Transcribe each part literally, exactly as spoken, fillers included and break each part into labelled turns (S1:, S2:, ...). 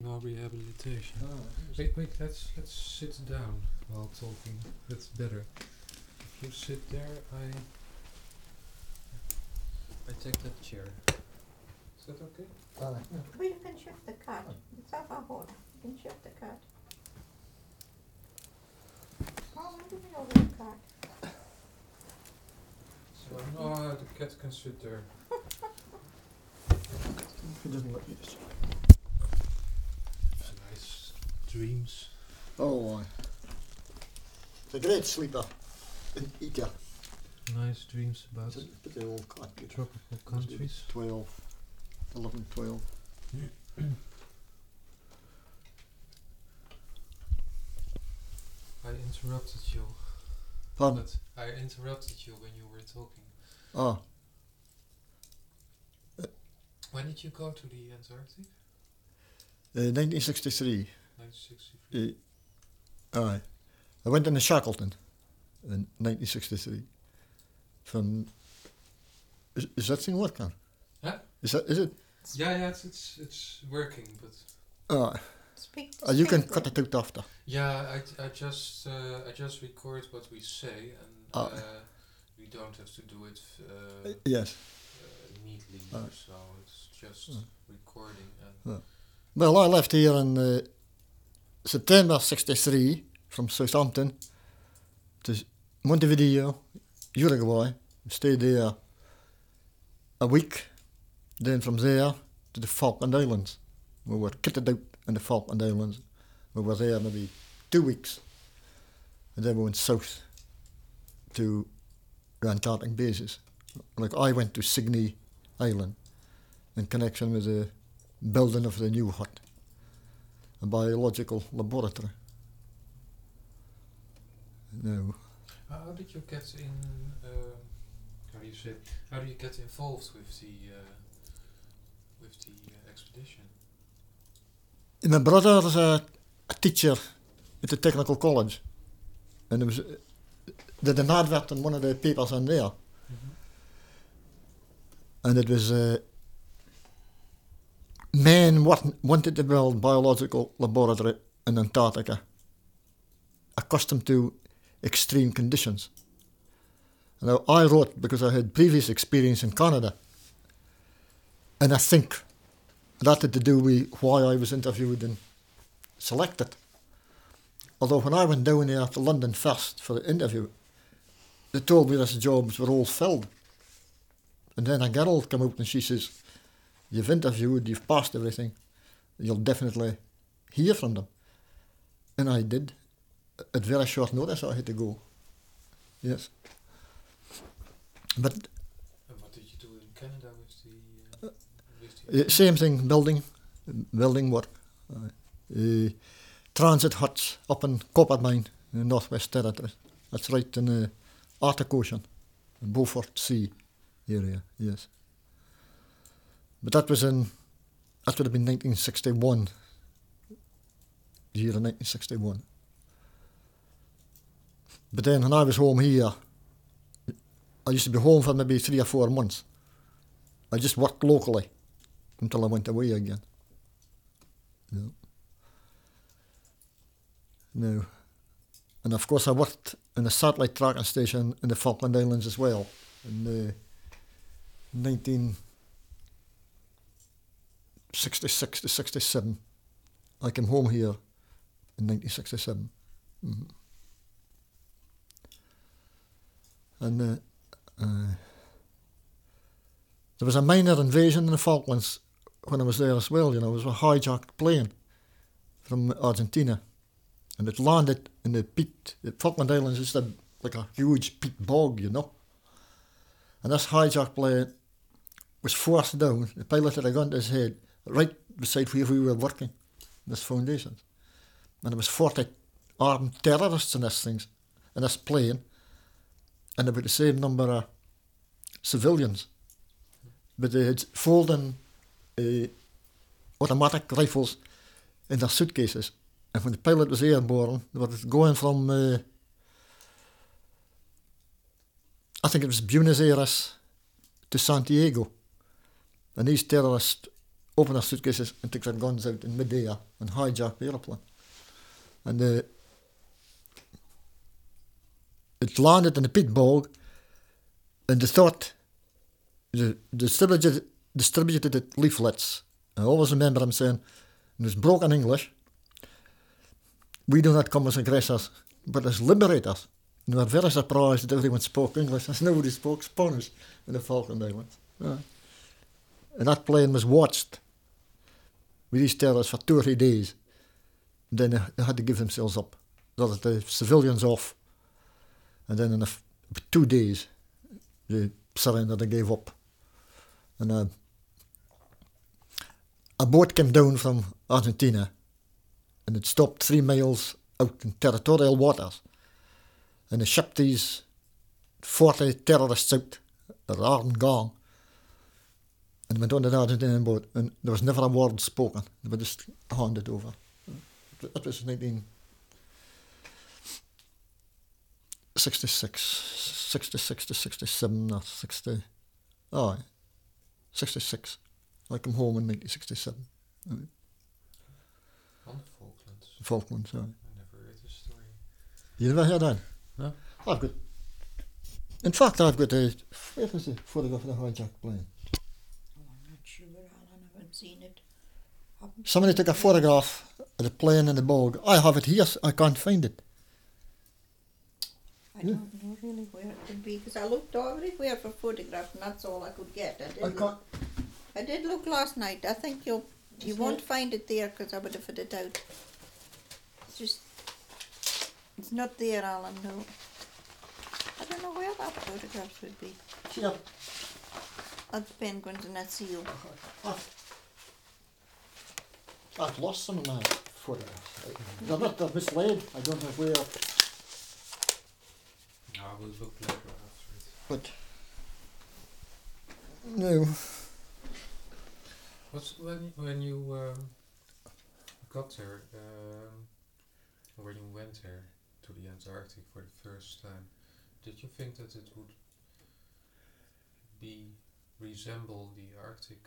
S1: our rehabilitation.
S2: Oh,
S1: Wait, wait, let's let's sit down while talking. That's better. If you sit there, I I take that chair. Is that okay?
S2: uh,
S3: Well, you can shift the card. It's off our hold. You can shift the card. Oh, I'm giving over the card.
S1: So no, the cat can sit there.
S2: He doesn't let you just.
S1: Nice dreams.
S2: Oh, aye. The great sleeper in Ika.
S1: Nice dreams about
S2: It's a bit of old cat. you know.
S1: tropical countries.
S2: twelve, eleven, twelve.
S1: I interrupted you.
S2: Pardon?
S1: But I interrupted you when you were talking.
S2: Ah,
S1: When did you go to the Antarctic?
S2: uh, nineteen sixty-three.
S1: nineteen sixty-three.
S2: Uh, aye. I went in the Shackleton in nineteen sixty-three. From. Is, is that thing working?
S1: Huh?
S2: Is that, is it?
S1: Yeah, yeah, it's it's, it's working, but
S2: Ah,
S3: Speak
S2: uh, you can
S3: distinctly.
S2: cut it out after.
S1: yeah, I, I just uh, I just record what we say, and
S2: Ah.
S1: uh, we don't have to do it uh,
S2: Uh, yes.
S1: uh, neatly,
S2: Ah.
S1: so it's just
S2: Ah.
S1: recording and
S2: Well, I left here in uh, September sixty-three from Southampton to Montevideo, Uruguay. Stayed there a week. Then from there to the Falkland Islands. We were kitted out in the Falkland Islands. We were there maybe two weeks. And then we went south to the Antarctic bases. Like I went to Signy Island in connection with the building of the new hut, a biological laboratory. No.
S1: How how did you get in? Um, how do you say? it? How do you get involved with the uh, with the uh, expedition?
S2: My brother was a, a teacher at the technical college, and there was did an advert in one of the papers on there, and it was uh, men wat- wanted to build biological laboratory in Antarctica, accustomed to extreme conditions. Now I wrote because I had previous experience in Canada, and I think that had to do with why I was interviewed and selected. Although when I went down there to London first for the interview, they told me these jobs were all filled. And then a girl came out and she says, "You've interviewed, you've passed everything, you'll definitely hear from them." And I did. At very short notice I had to go. Yes. But
S1: And what did you do in Canada with the? Uh, with the
S2: uh, same thing, building, building work. Uh, uh, transit huts up in Coppermine in the Northwest Territories. That's right in the Arctic Ocean, Beaufort Sea area, yes. But that was in, that would have been nineteen sixty-one, the year of nineteen sixty-one. But then when I was home here, I used to be home for maybe three or four months. I just worked locally until I went away again. No. No. And of course I worked in a satellite tracking station in the Falkland Islands as well in uh, nineteen sixty-six to sixty-seven. I came home here in nineteen sixty-seven. Mm-hmm. And uh, uh, there was a minor invasion in the Falklands when I was there as well. You know, it was a hijacked plane from Argentina, and it landed in the peat. The Falkland Islands is a, like a huge peat bog, you know. And this hijacked plane was forced down. The pilot had a gun to his head right beside where we were working, this foundation. And there was forty armed terrorists in this things, in this plane, and about the same number of civilians. But they had folding uh, automatic rifles in their suitcases. And when the pilot was airborne, they were going from, uh, I think it was Buenos Aires to Santiago. And these terrorists open their suitcases and took their guns out in mid-air and hijacked the aeroplane. And uh, it landed in the peat bog, and they thought, they distributed, distributed it leaflets. I always remember them saying, in this broken English, we do not come as aggressors, but as liberators. And they were very surprised that everyone spoke English, as nobody spoke Spanish in the Falkland Islands. Yeah. And that plane was watched with these terrorists for two or three days. And then they had to give themselves up. They had the civilians off. And then in a f- two days, they surrendered, they gave up. And uh, a boat came down from Argentina, and it stopped three miles out in territorial waters. And they shipped these forty terrorists out, they're armed gone, and went on the Argentinian boat, and there was never a word spoken. They were just handed over. That was nineteen sixty-six, sixty-six to sixty-seven, or sixty, oh, sixty-six. I come home in nineteen sixty-seven.
S1: On the Falklands.
S2: Falklands, sorry.
S1: I never heard this story.
S2: You never heard that?
S1: No.
S2: I've got, in fact, I've got a, where is the photograph of the hijacked plane?
S3: Oh, I'm not sure, Alan. I haven't seen it. Haven't
S2: Somebody
S3: seen
S2: took a
S3: it.
S2: photograph of the plane in the bog. I have it here, I can't find it.
S3: I don't know really where it could be, because I looked everywhere for photographs, and that's all I could get. I did,
S2: I
S3: look,
S2: can't,
S3: I did look last night. I think you'll, you
S2: Just
S3: won't
S2: wait.
S3: find it there, because I would have put it out. It's just, it's not there, Alan, no. I don't know where that photographs would be.
S2: here.
S3: That's penguins and that seal.
S2: I've, I've lost some of my photographs. They're not, they're mislaid. I don't know where,
S1: I will look later after it.
S2: but no.
S1: What's when when you um, got there, um, when you went there to the Antarctic for the first time, did you think that it would be resemble the Arctic?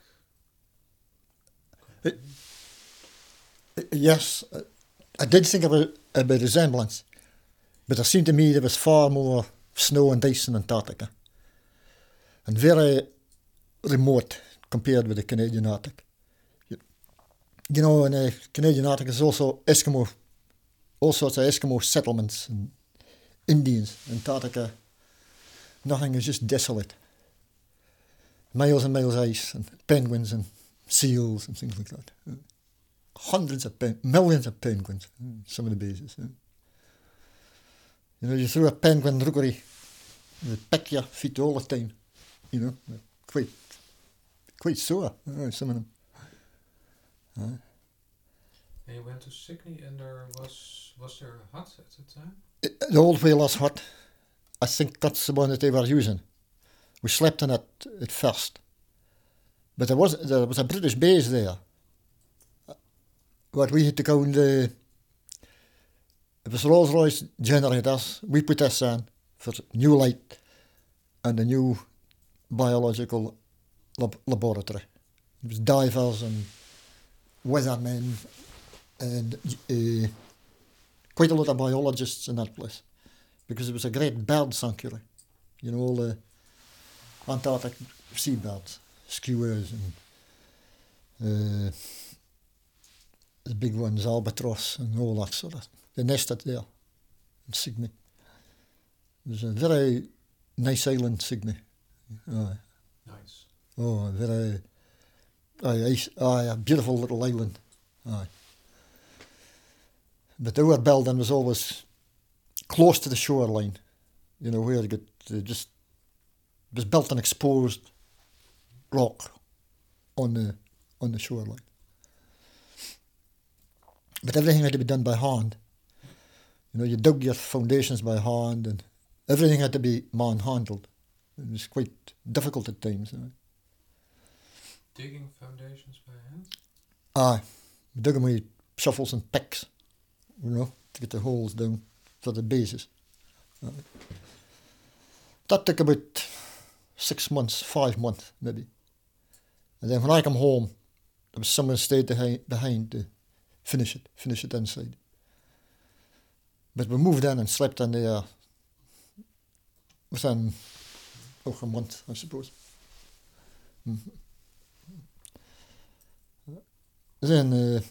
S2: It- Uh, Yes, uh, I did think of a, of a resemblance, but it seemed to me there was far more snow and ice in Antarctica, and very remote compared with the Canadian Arctic. You, you know, in the Canadian Arctic there's also Eskimo, all sorts of Eskimo settlements and Indians. Antarctica, nothing is just desolate. Miles and miles of ice and penguins and seals and things like that. Hundreds of pen, millions of penguins, some of the bases. You know, you throw a penguin rookery, they pick your feet all the time. You know, quite, quite sore. Uh, some of them. Uh,
S1: And you went to Sydney, and there was was there a hut at the time?
S2: it- the old whalers hut, I think that's the one that they were using. We slept in it at first, but there was there was a British base there. What we had to go in the, it was Rolls Royce generators. We put this in for new light and a new biological lab- laboratory. It was divers and weathermen and uh, quite a lot of biologists in that place, because it was a great bird sanctuary. You know, all the Antarctic seabirds, skuas and uh, the big ones, albatross and all that sort of. They nested there in Sydney. It was a very nice island, Sydney. Aye.
S1: Nice.
S2: Oh, very, aye, ice, aye, a beautiful little island. Aye. But our building was always close to the shoreline. You know, where you got uh, just, it was built on exposed rock on the on the shoreline. But everything had to be done by hand. You know, you dug your foundations by hand, and everything had to be man-handled. It was quite difficult at times. You know.
S1: Digging foundations by hand?
S2: Aye, we dug them with shovels and picks, you know, to get the holes down for the bases. Aye. That took about six months, five months maybe. And then when I come home, there was someone stayed behind, behind to finish it, finish it inside. But we moved in and slept in there within oh, a month, I suppose. Mm-hmm. Then uh,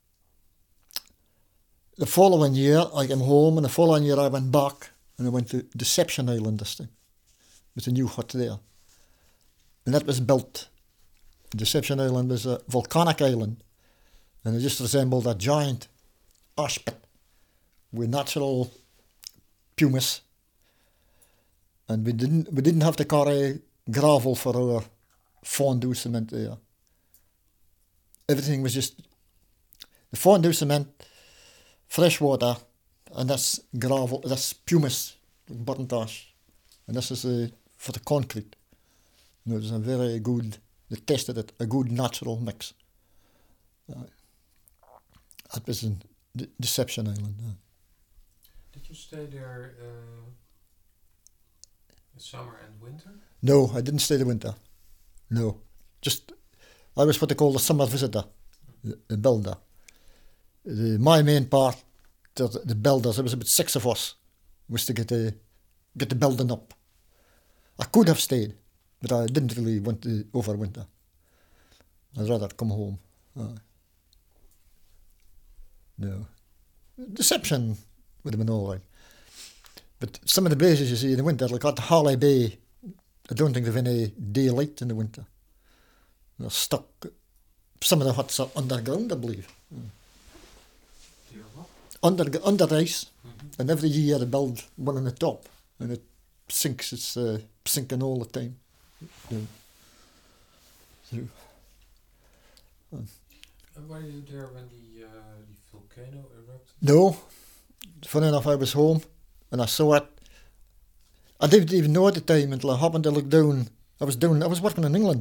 S2: the following year I came home, and the following year I went back and I went to Deception Island this time. With a new hut there. And that was built. Deception Island was a volcanic island, and it just resembled a giant ash pit with natural pumice. And we didn't we didn't have to carry gravel for our fondue cement there. Everything was just the fondue cement, fresh water, and that's gravel, that's pumice, like burnt ash. And this is uh, for the concrete. And it was a very good, they tested it, a good natural mix. Uh, that was in De- Deception Island. Uh.
S1: Did you stay there uh, in summer and winter?
S2: No, I didn't stay the winter. No. Just, I was what they call the summer visitor, the, the builder. The, my main part, the, the builders, there was about six of us, was to get the, get the building up. I could have stayed, but I didn't really want to overwinter. I'd rather come home. Uh, no. Deception would have been all right. But some of the bases you see in the winter, like at Harley Bay, I don't think they've any daylight in the winter. They're stuck. Some of the huts are underground, I believe.
S1: Do you have what?
S2: Under, under ice.
S1: Mm-hmm.
S2: And every year they build one on the top. And it sinks, it's uh, sinking all the time. Yeah. So, uh,
S1: And were you there when the, uh, the volcano erupted?
S2: no, funny enough, I was home and I saw it. I didn't even know at the time until I happened to look down. I was down, I was working in England.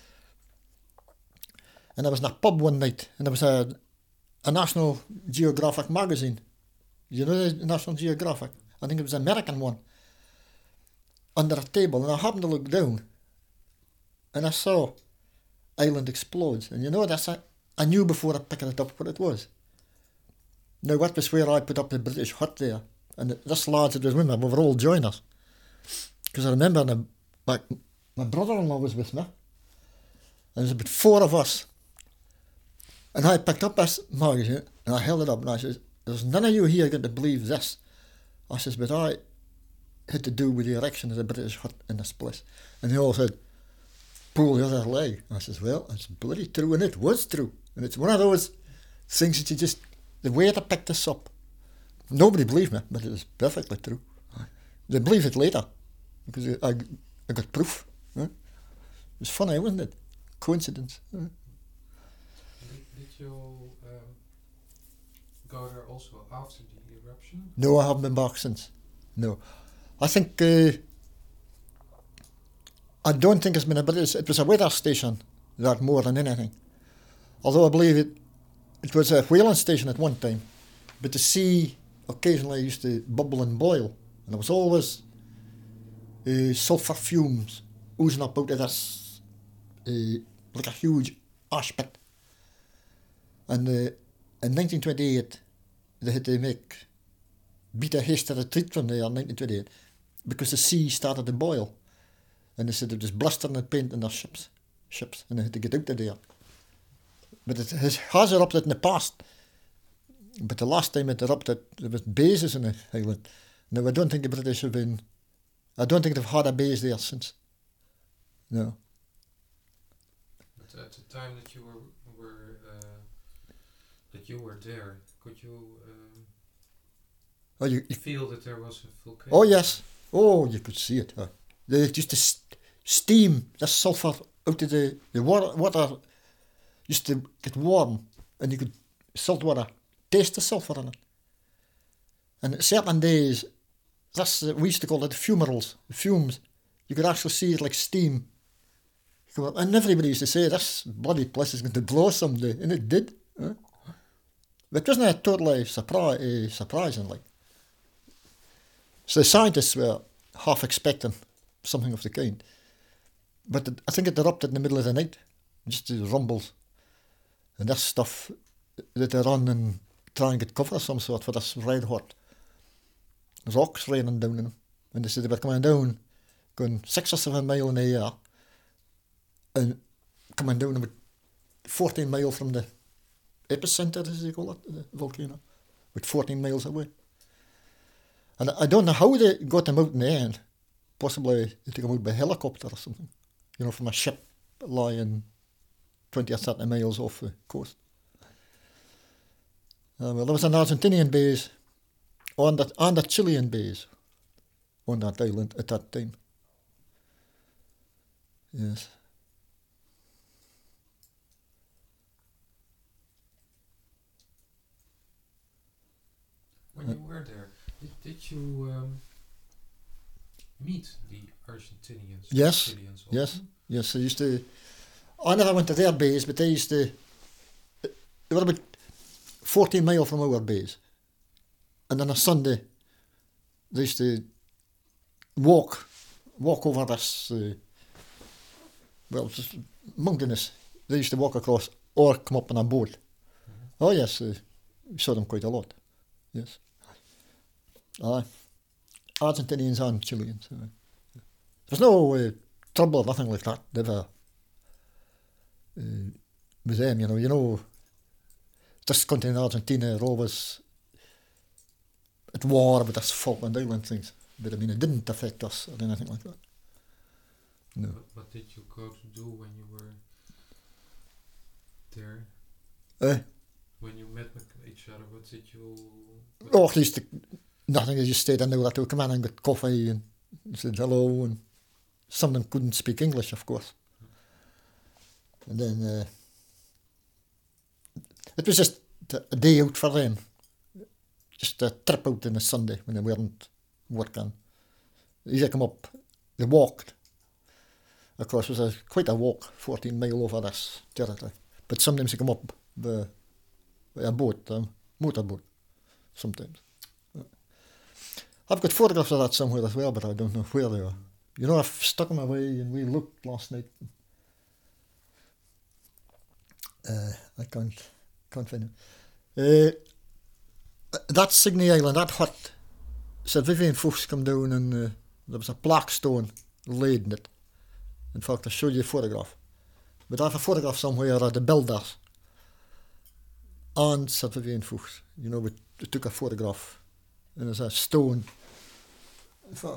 S2: And I was in a pub one night, and there was a, a National Geographic magazine. You know the National Geographic? I think it was an American one. Under a table, and I happened to look down, and I saw Island Explodes. And you know, that's a, I knew before I picked it up what it was. Now, that was where I put up the British hut there. And this lads that was with me, we were all joiners. Because I remember the, my, my brother-in-law was with me. And there was about four of us. And I picked up this magazine, and I held it up, and I said, there's none of you here going to believe this. I says, but I had to do with the erection of the British hut in this place. And they all said, pull the other leg. I says, well, it's bloody true, and it was true. And it's one of those things that you just, the way I picked this up, nobody believed me, but it was perfectly true. They believed it later, because I, I got proof. Right? It was funny, wasn't it? Coincidence. Right?
S1: Did, did you um, go there also after the eruption?
S2: No, I haven't been back since. No. I think, uh, I don't think it's been a, but it's, it was a weather station, that more than anything. Although I believe it, it was a whaling station at one time, but the sea occasionally used to bubble and boil, and there was always uh, sulphur fumes oozing up out of this, uh, like a huge ash pit. And uh, in nineteen twenty-eight, they had to make beat a hasty retreat from there in nineteen twenty-eight because the sea started to boil, and they said it was blistering and paint in their ships, ships, and they had to get out of there. But it has, has erupted in the past. But the last time it erupted, there was bases in the island. Now, I don't think the British have been, I don't think they've had a base there since. No.
S1: But at the time that you were, were uh, that you were there, could you um,
S2: Oh, you, you,
S1: feel that there was a volcano?
S2: oh yes. Oh, you could see it. Huh? They used to st- steam the sulphur out of the, the water, water used to get warm, and you could, salt water, taste the sulphur in it. And certain days, that's uh, we used to call it the fumaroles, the fumes. You could actually see it like steam. And everybody used to say, this bloody place is going to blow someday, and it did. Huh? But it wasn't a totally surprise, uh, surprising. Like. So the scientists were half expecting something of the kind. But it, I think it erupted in the middle of the night, just the rumbles. And that's stuff that they run and try and get cover of some sort for this red hot rocks raining down in them. And they said they were coming down, going six or seven mile in the air, and coming down about fourteen mile from the epicenter, as they call it, the volcano, about fourteen miles away. And I don't know how they got them out in the end. Possibly they took them out by helicopter or something, you know, from a ship lying twenty or thirty miles off the coast. Uh, well, there was an Argentinian base on the, and a Chilean base on that island at that time. Yes.
S1: When you were there, did, did you um, meet the Argentinians?
S2: Yes,
S1: Chileans
S2: yes,
S1: often?
S2: yes. I used to. I never went to their base, but they used to. They were about fourteen mile from our base, and on a Sunday, they used to walk, walk over this. Uh, well, just mountainous. They used to walk across or come up on a boat.
S1: Mhm.
S2: Oh yes, uh, we saw them quite a lot. Yes. Aye. Argentinians and Chileans. Aye. There's no uh, trouble or nothing like that. Never. Uh, with them, you know, you know, this country in Argentina are always at war with this Falkland Island things. But I mean, it didn't affect us or anything like that. No.
S1: What, what did you go to do when you were there?
S2: Uh,
S1: When you met each other, what did you... What
S2: oh, at least nothing. I just stayed in there that to come in and get coffee and said hello, and some of them couldn't speak English, of course. And then uh, it was just a day out for them, just a trip out on a Sunday when they weren't working. They come up, they walked. Of course, it was a, quite a walk, fourteen mile over this territory. But sometimes they come up by, by a boat, a motorboat, sometimes. I've got photographs of that somewhere as well, but I don't know where they are. You know, I've stuck them away and we looked last night. Uh, I can't, can't find them. Uh, that Signy Island, that hut, Sir Vivian Fuchs come down and uh, there was a black stone laid in it. In fact, I'll show you a photograph. But I have a photograph somewhere of the builders and Sir Vivian Fuchs. You know, we, we took a photograph and there's a stone. In fact,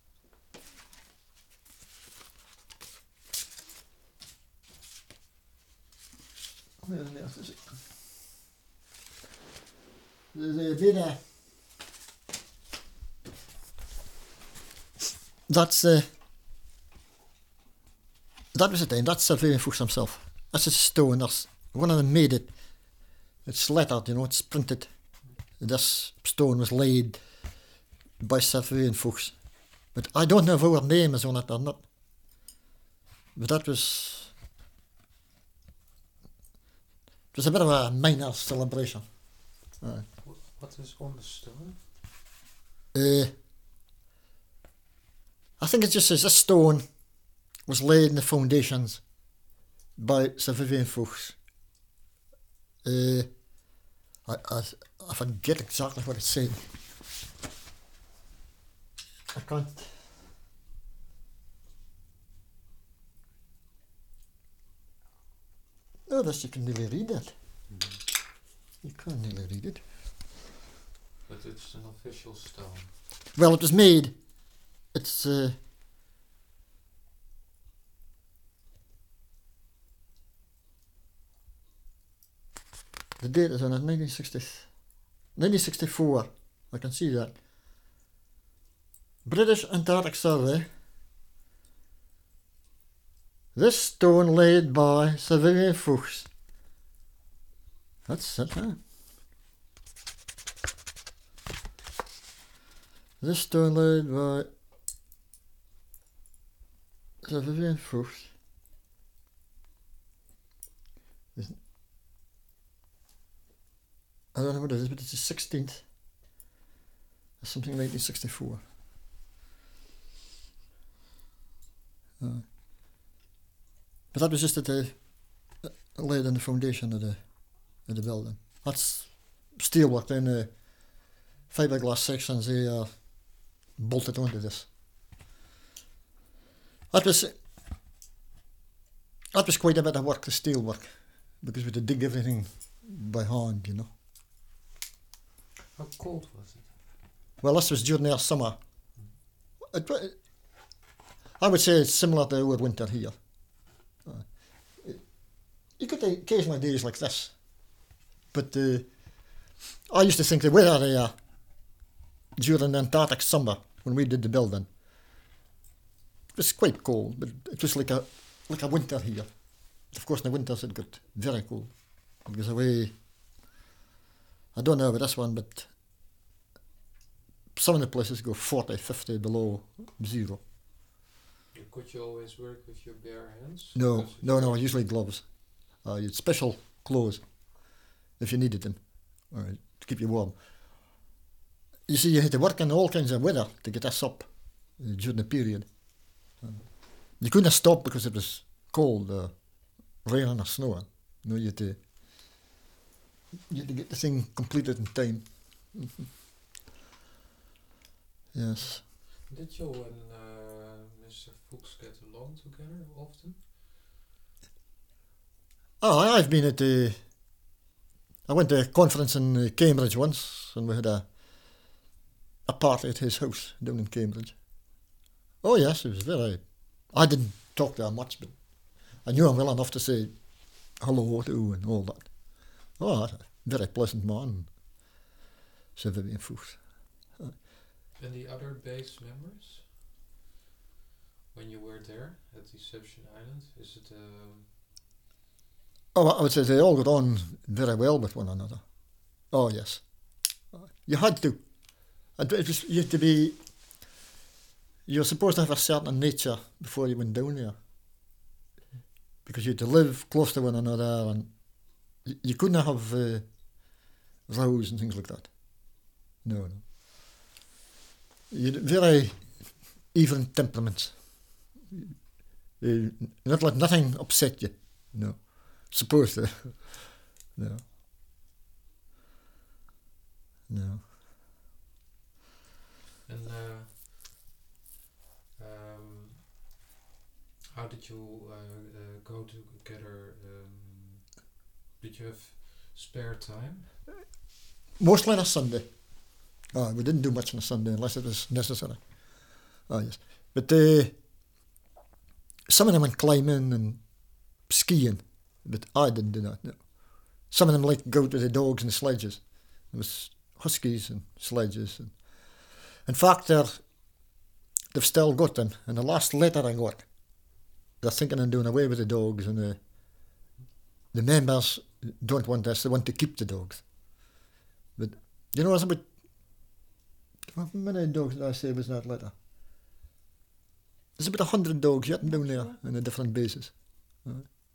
S2: where on earth is it? There's a bit of... That's uh, that was the time. That's Sir Vivian Fuchs himself. That's a stone. That's one of them made it. It's lettered, you know. It's printed. This stone was laid by Sir Vivian Fuchs, but I don't know if our name is on it or not. But that was it was a bit of a minor celebration. Uh,
S1: What is on the stone?
S2: uh, I think it just says this stone was laid in the foundations by Sir Vivian Fuchs. Uh, I, I, I forget exactly what it said. I can't. Oh, this you can nearly read it.
S1: Mm-hmm.
S2: You can't nearly read it.
S1: But it's an official stone.
S2: Well, it was made. It's uh, the date is on it, nineteen sixty, nineteen sixty-four. I can see that. British Antarctic Survey. This stone laid by Sir Vivian Fuchs. That's it, huh? This stone laid by Sir Vivian Fuchs. I don't know what it is, but it's the sixteenth. Or something nineteen sixty-four. Uh, but that was just at the, laid in the foundation of the of the building. That's steelwork, then the fiberglass sections they are bolted onto this. That was that was quite a bit of work, the steelwork, because we had to dig everything by hand, you know.
S1: How cold was it?
S2: Well, this was during our summer. It, wa- I would say it's similar to our winter here. Uh, it- you get occasional days like this, but uh, I used to think the weather there during the Antarctic summer when we did the building, it was quite cold, but it was like a like a winter here. Of course, in the winters it got very cold because away. I don't know about this one, but some of the places go forty, fifty below zero.
S1: Could you always work with your bare hands?
S2: No,
S1: Because
S2: no,
S1: it's-
S2: no, usually gloves. Uh, you had special clothes if you needed them, or to keep you warm. You see, you had to work in all kinds of weather to get this up uh, during the period. Uh, you couldn't stop because it was cold, uh, raining or snowing. No, you had to, you had to get the thing completed in time. Mhm. Yes.
S1: Did you and uh, Mister Fuchs get along together often?
S2: Oh, I- I've been at the. I went to a conference in uh, Cambridge once, and we had a a party at his house down in Cambridge. Oh yes, it was very. I didn't talk to him much, but I knew him well enough to say hello to and all that. Oh, that's a very pleasant man. Sir Vivian Fuchs.
S1: And the other base members? When you were there at Deception Island, is it um,
S2: Oh, I would say they all got on very well with one another. Oh yes, you had to. And it was you had to be. You're supposed to have a certain nature before you went down there, because you had to live close to one another, and you, you couldn't have uh, rows and things like that. No, no. You had very even temperaments. Uh, not let nothing upset you. No. Supposed to. No. No.
S1: and uh, um, how did you uh, uh, go together? Um, did you have spare time?
S2: Mostly on a Sunday. Oh, we didn't do much on a Sunday unless it was necessary. Oh, yes. But uh, some of them went climbing and skiing, but I didn't do that, no. Some of them liked to go to the dogs and the sledges. There was huskies and sledges. And in fact, they're, they've still got them. And the last letter I got, they're thinking of doing away with the dogs, and the, the members don't want this, they want to keep the dogs. But, you know, it's about, how many dogs did I say was in that letter? There's about a hundred dogs yet down there in the different bases.
S1: Yeah,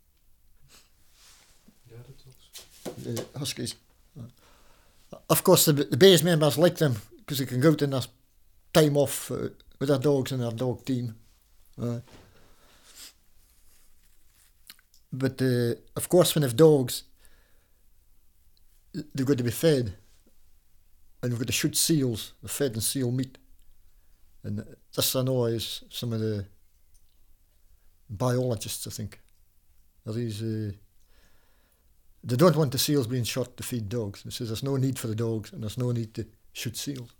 S1: that talks.
S2: The huskies. Uh, Of course, the, the base members like them because they can go out in their time off uh, with their dogs and their dog team. Uh, but uh, of course, when they have dogs, they've got to be fed, and we've got to shoot seals, the fed and seal meat. And this annoys some of the biologists, I think. These, uh, they don't want the seals being shot to feed dogs. They say there's no need for the dogs and there's no need to shoot seals.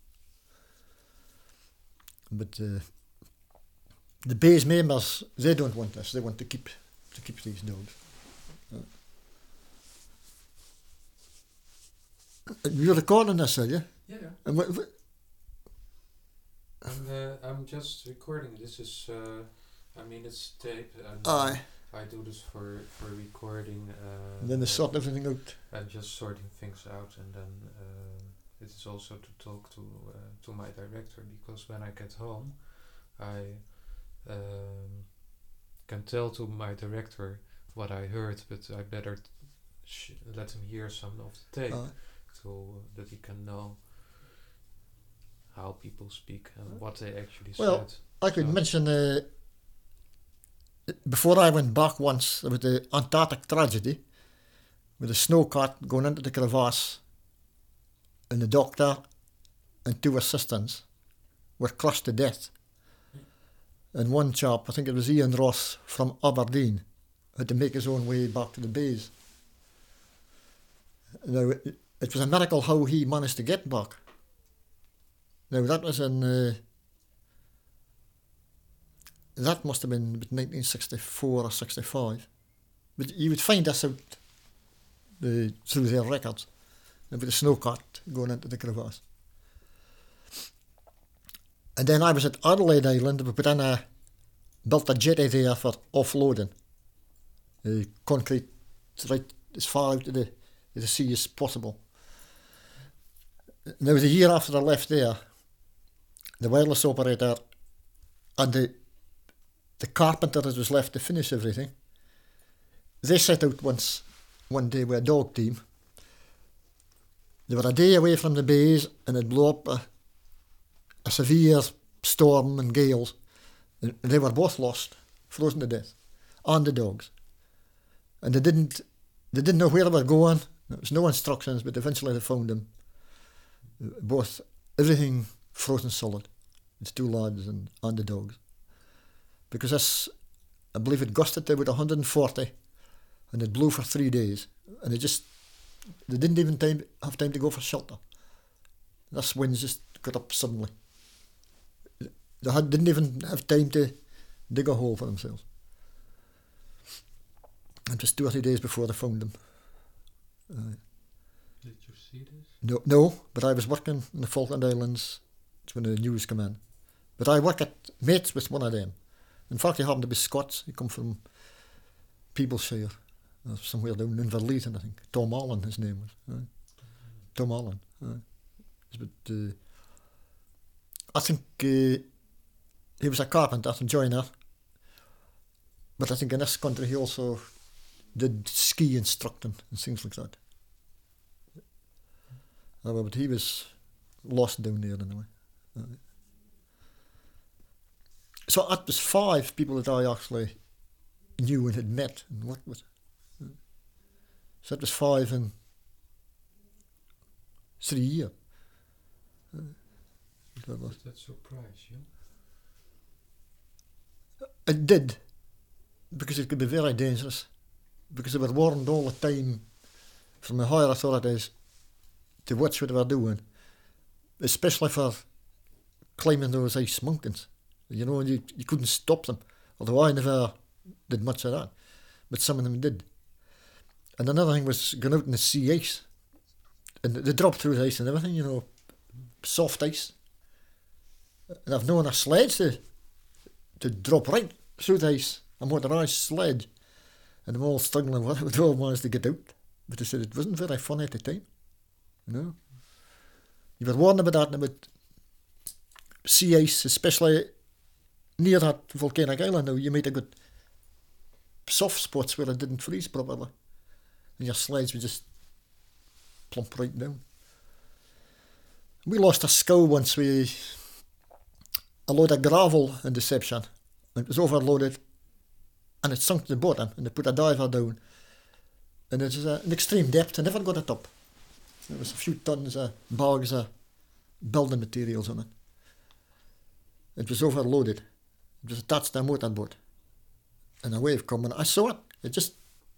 S2: But uh, the base members, they don't want this. They want to keep to keep these dogs. Uh, you're recording this, are you?
S1: Yeah, yeah.
S2: And wh- wh-
S1: I'm, uh, I'm just recording. This is, uh, I mean, it's tape, and
S2: Aye.
S1: I do this for for recording. Uh,
S2: And then they sort everything out.
S1: and just sorting things out, and then uh, it is also to talk to uh, to my director, because when I get home, I um, can tell to my director what I heard, but I better t- sh- let him hear some of the tape,
S2: Aye.
S1: so that he can know how people speak and what they actually
S2: Well,
S1: said.
S2: I could
S1: So-
S2: mention uh, before I went back once with the Antarctic tragedy, with a snow cart going into the crevasse, and the doctor and two assistants were crushed to death. And one chap, I think it was Ian Ross from Aberdeen, had to make his own way back to the base. Now, it, it was a miracle how he managed to get back. Now, that was in, uh, that must have been nineteen sixty-four or sixty-five. But you would find this out uh, through their records, with the snow cart going into the crevasse. And then I was at Adelaide Island. We put in a, built a jetty there for offloading. Uh, concrete right as far out to the, to the sea as possible. Now, the year after I left there, the wireless operator and the, the carpenter that was left to finish everything, they set out once, one day with a dog team. They were a day away from the base and it blew up a, a severe storm and gales. And they were both lost, frozen to death, and the dogs. And they didn't, they didn't know where they were going. There was no instructions, but eventually they found them. Both, everything frozen solid. It's two lads and, and the dogs. Because this, I believe it gusted to about one hundred forty, and it blew for three days. And it just, they didn't even time, have time to go for shelter. This wind just got up suddenly. They had, didn't even have time to dig a hole for themselves. It was two or three days before they found them. Uh,
S1: Did you see this?
S2: no, no, but I was working in the Falkland Islands when the news came in. But I work at mates with one of them. In fact, he happened to be Scots. He come from Peeblesshire, uh, somewhere down in Verleiten, I think. Tom Allen, his name was. Uh, Tom Allen. Uh, but, uh, I think uh, he was a carpenter and joiner. But I think in this country he also did ski instructing and things like that. Uh, but he was lost down there anyway. Uh, so that was five people that I actually knew and had met and worked with. Uh, so that was five in three years. Uh, that was.
S1: Did that surprise you?
S2: It did, because it could be very dangerous. Because they were warned all the time from the higher authorities to watch what they were doing, especially for climbing those ice mountains. You know, you, you couldn't stop them, although I never did much of that, but some of them did. And another thing was going out in the sea ice, and they dropped through the ice and everything, you know, soft ice. And I've known a sledge to, to drop right through the ice, a motorised sledge, and I'm all struggling with it, we all managed to get out. But they said it wasn't very funny at the time, you know. You were warned about that and about sea ice, especially near that volcanic island. Now, you might have got soft spots where it didn't freeze properly, and your sledge would just plump right down. We lost a scow once. We a load of gravel in Deception, and it was overloaded, and it sunk to the bottom, and they put a diver down, and it was uh, an extreme depth. I never got it up. There was a few tons of bags of building materials on it. It was overloaded. It was attached to a motorboat, and a wave coming. I saw it. It just,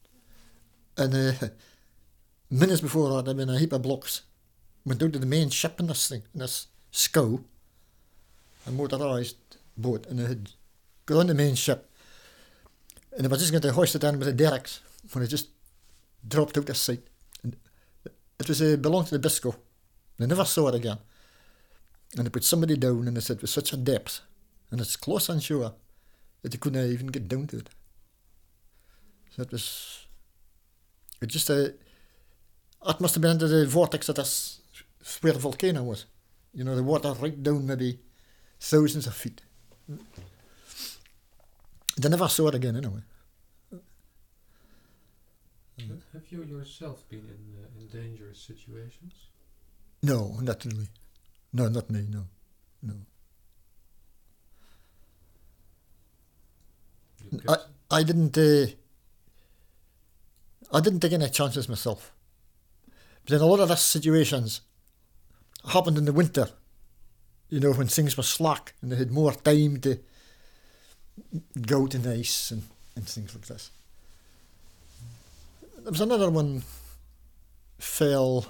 S2: and uh, minutes before that, I mean, a heap of blocks went down to the main ship in this thing, in this scow, a motorised boat, and it had got on the main ship, and they were just going to hoist it in with the derricks when it just dropped out of sight. And it was uh, belonged to the Biscoe. They never saw it again. And they put somebody down, and they said it was such a depth, and it's close on shore, that they couldn't even get down to it. So it was, it just, uh, it must have been under the vortex of this, where the volcano was. You know, the water right down maybe thousands of feet. They never saw it again anyway.
S1: Have you yourself been in, uh, in dangerous situations?
S2: No, not really. No, not me, no. No.
S1: You
S2: I,
S1: kept-
S2: I didn't, uh, I didn't take any chances myself. But in a lot of the situations happened in the winter, you know, when things were slack and they had more time to go out in the ice and, and things like this. There was another one, fell,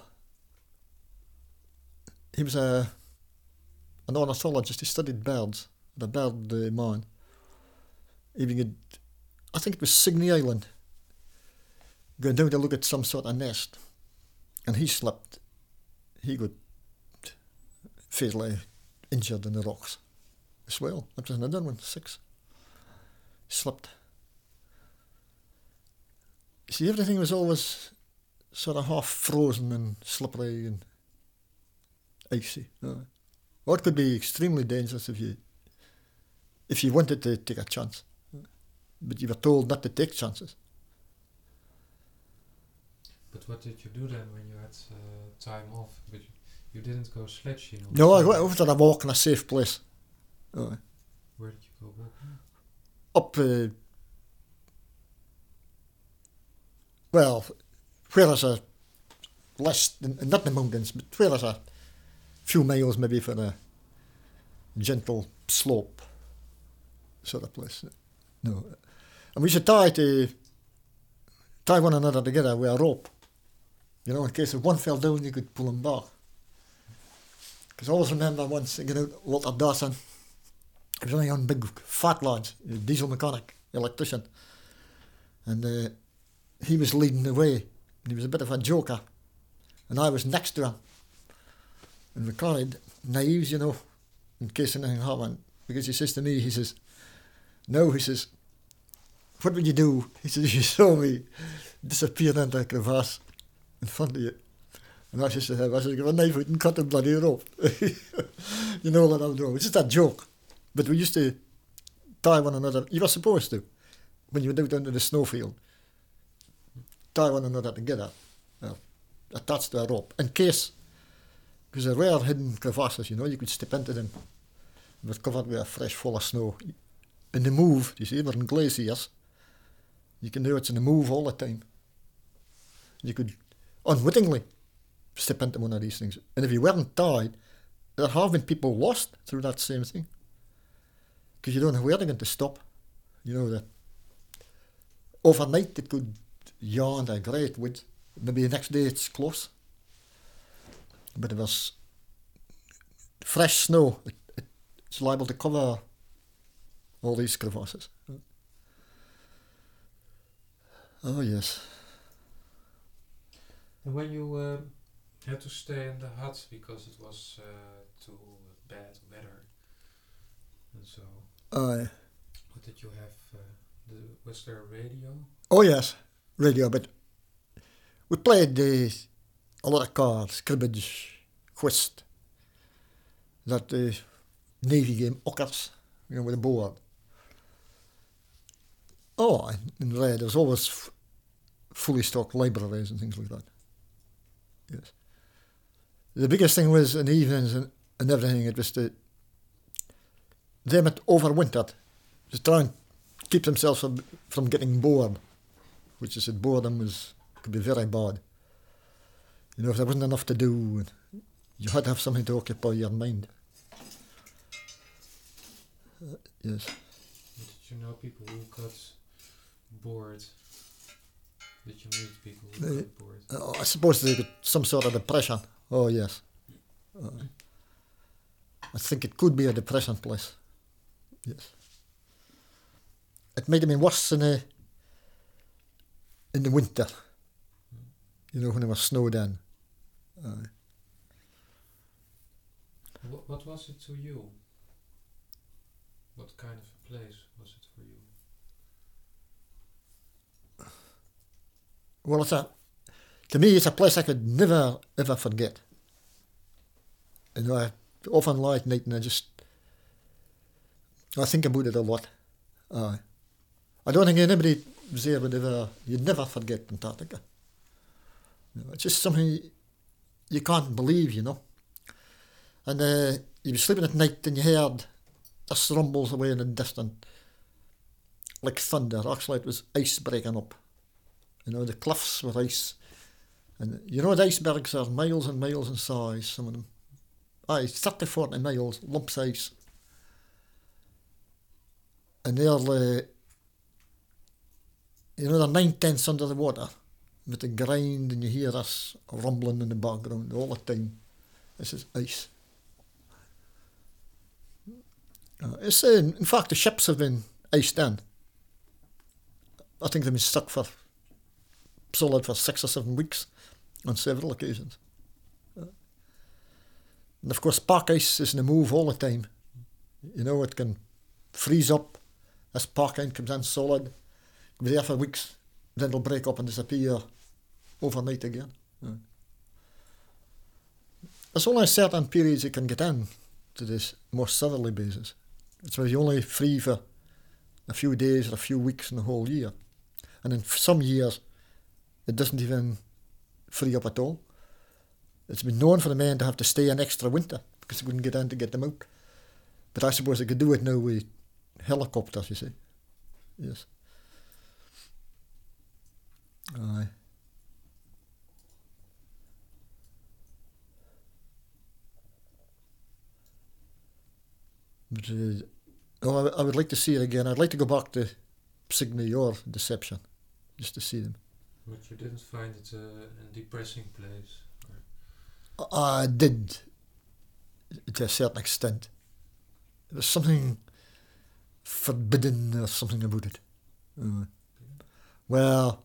S2: he was a an ornithologist, he studied birds, the bird uh, man. Even had, I think it was Sydney Island, going down to look at some sort of nest, and he slipped. He got fatally injured in the rocks as well. That was another one, six. Slipped. See, everything was always sort of half frozen and slippery and icy. Uh, or it could be extremely dangerous if you if you wanted to take a chance, but you were told not to take chances.
S1: But what did you do then when you had uh, time off? But you, you didn't go sledging?
S2: No, I went over to a walk in a safe place. Uh,
S1: Where did you go walking?
S2: up, uh, well, where there's a less, not the mountains, but where there's a few miles maybe for a gentle slope sort of place. No, and we should tie to tie one another together with a rope. You know, in case if one fell down, you could pull him back. Because I always remember once, you know, Walter Dawson, he was only on big fat lads, diesel mechanic, electrician, and uh, he was leading the way. And he was a bit of a joker, and I was next to him. And we carried knives, you know, in case anything happened. Because he says to me, he says, no, he says, what would you do? He says, if you saw me disappear into a crevasse in front of you. And I said to him, I said, give a knife out and cut the bloody rope. You know what I'll do. It's just a joke. But we used to tie one another. You were supposed to, when you went out into the snowfield, tie one another together, uh, attached to a rope, in case, because there were hidden crevasses, you know, you could step into them. It was covered with a fresh fall of snow. In the move, you see, we're in glaciers, you can do it in the move all the time. You could unwittingly step into one of these things. And if you weren't tied, there have been people lost through that same thing. Because you don't know where they're going to stop. You know, that overnight it could yawn a great wood. Maybe the next day it's close. But if there's fresh snow, it, it, it's liable to cover all these crevasses. Oh, yes.
S1: And when you uh, had to stay in the hut because it was uh, too bad weather, and so,
S2: Uh,
S1: what did you have? Uh, the, was there a radio?
S2: oh, yes, radio, but we played uh, a lot of cards, cribbage, whist, that uh, Navy game, Ockers, you know, with a board. Oh, and there was always f- fully stocked libraries and things like that. Yes. The biggest thing was in the evenings and, and everything, it was to them that overwintered, just try and keep themselves from, from getting bored, which is that boredom was, could be very bad. You know, if there wasn't enough to do, you had to have something to occupy your mind. Uh, yes.
S1: Did you know people who got bored? Did you meet people who
S2: Uh,
S1: got bored?
S2: Uh, I suppose they got some sort of depression. Oh, yes. Uh, I think it could be a depression place. Yes. It might have been worse in the, in the winter. You know, when it was snowed in. Uh,
S1: What, what was it to you? What kind of a place was it for you?
S2: well, it's a, to me, it's a place I could never, ever forget. You know, I often lie at night and I just, I think about it a lot. Uh, I don't think anybody was there would ever, you'd never forget Antarctica. You know, it's just something you can't believe, you know. And uh, you were sleeping at night and you heard this rumbles away in the distance, like thunder. Actually, it was ice breaking up. You know, the cliffs with ice. And you know, the icebergs are miles and miles in size, some of them. Aye, thirty, forty miles, lumps of ice. And they're, uh, you know, they're nine tenths under the water with the grind, and you hear this rumbling in the background all the time. This is ice. Uh, it's, uh, in fact, the ships have been iced in. I think they've been stuck for solid for six or seven weeks on several occasions. Uh, and of course, pack ice is in the move all the time. You know, it can freeze up. This pack ice comes in solid, be there for weeks, then it'll break up and disappear overnight again. Uh, there's only certain periods you can get in to this more southerly bases. It's where you only free for a few days or a few weeks in the whole year. And in some years, it doesn't even free up at all. It's been known for the men to have to stay an extra winter because they couldn't get in to get them out. But I suppose they could do it now with helicopters, you see. Yes. Aye. But, uh, oh, I, I would like to see it again. I'd like to go back to Signy or Deception, just to see them.
S1: But you didn't find it uh, a depressing place? Or?
S2: I did, to a certain extent. There was something forbidden or something about it. Uh, well,